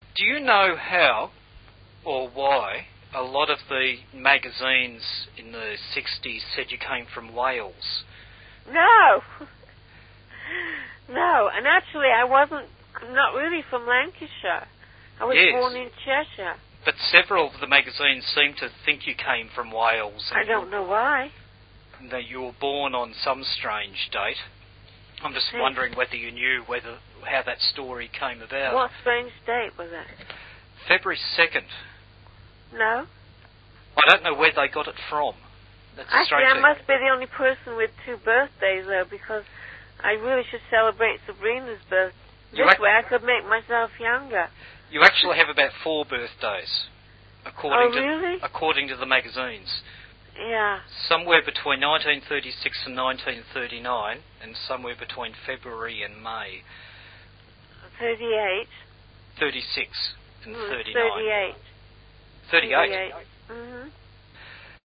Do you know how or why a lot of the magazines in the 60s said you came from Wales? No. No, and actually I not really from Lancashire. I was born in Cheshire. But several of the magazines seem to think you came from Wales. I don't know why. That you were born on some strange date. I'm just wondering whether you knew how that story came about. What strange date was that? February 2nd. No. I don't know where they got it from. That's actually, I must be the only person with 2 birthdays, though, because I really should celebrate Sabrina's birthday. This way I could make myself younger. You actually have about 4 birthdays, according to the magazines. Yeah. Somewhere between 1936 and 1939, and somewhere between February and May. 38. 36 and 39. 38. 38?